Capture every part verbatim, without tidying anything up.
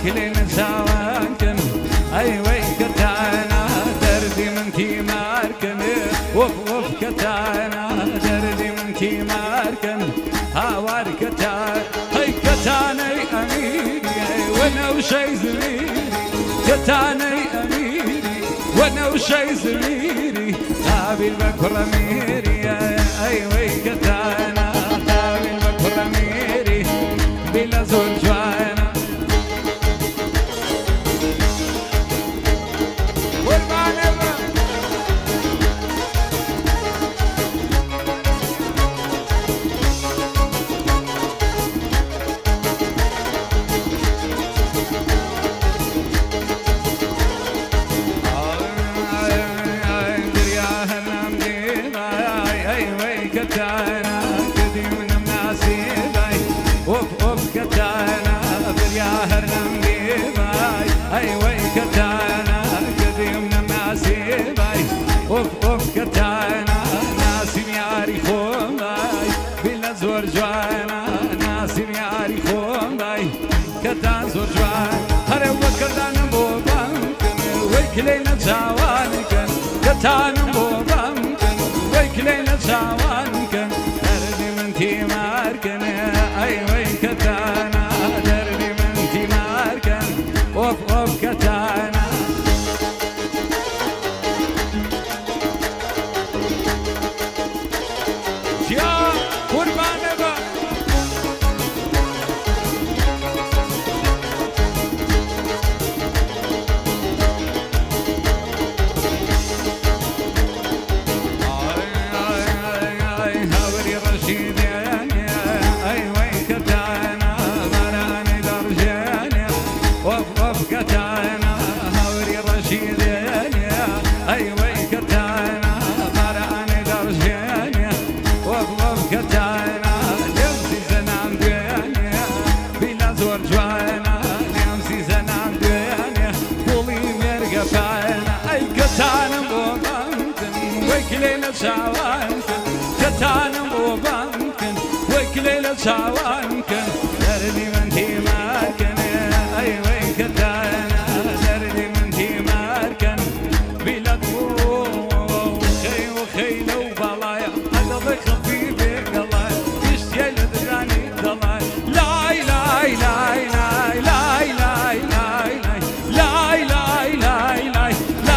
وكلنا سوانكن أي وي كتانا دردي من تي ماركن وف وف كتانا دردي من تي ماركن هاوار كتان هاي كتاني أميري وانا وشي زميري كتاني أميري وانا وشي زميري قابل بكرة ميري أي وي كتانا قابل بكرة ميري بلا زول جوانا ويكلينا زوانكن كتان بوبامكن ويكلينا زوانكن دردي من تي ماركن أي وي كتانا دردي من تي ماركن وف وف كتانا يا قربان با ويكلينا سوانكن كتان بوبامكن ويكلينا سوانكن دردي من تي ماركن أي وي كتانا دردي من تي ماركن بلاد وخي وخيلة وبلايا قلبي خفيفي قلايا يشتيل دراني دلاي لاي لاي لاي لاي لاي لاي لاي لاي لاي لاي لاي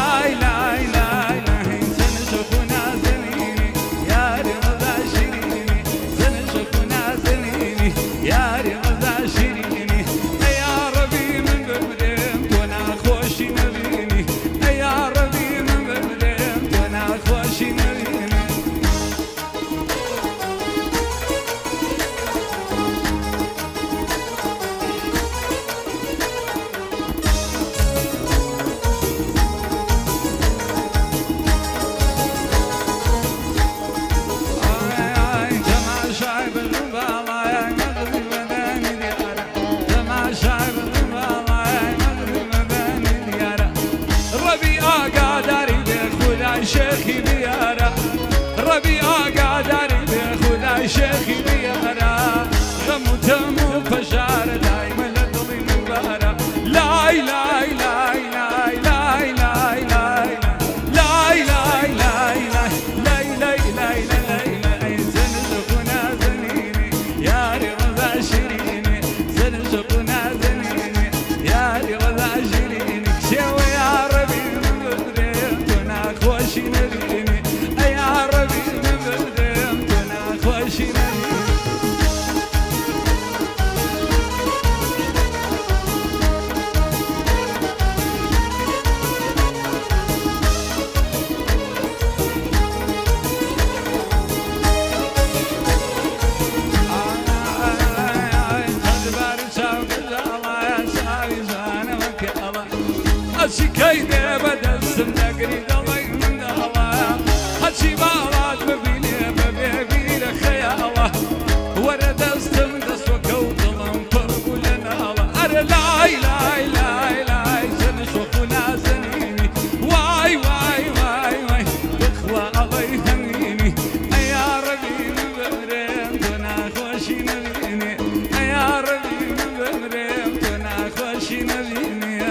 شيخي بيارا ربيع قادري بخدا شيخي بيارا غمتم فشار دايما لطلي مبارا لاي لاي لاي لاي لاي لاي لاي لاي لاي لاي لاي لاي لاي لاي لاي زن سقنا زنيني يا رضا شيريني زن سقنا زنيني يا رضا شيريني شوي يا ربي خوشي نبيني يا ربي من بدمتنا خوشي نبيني هاتشي كايدة بدل سمنقري ضلي من الله هاتشي بالات ببيني ببيبي لخيالة ورد استم دس وكوت ظلم فرق لنا الله أرى لاي لاي لاي لاي سنشوفنا زنيني واي واي واي واي بخوة الله يهنيني يا ربي من بمرين دنا خوشي نبيني يا ربي من بمرين دنا خوشي باشي نبيني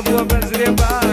وبزري باش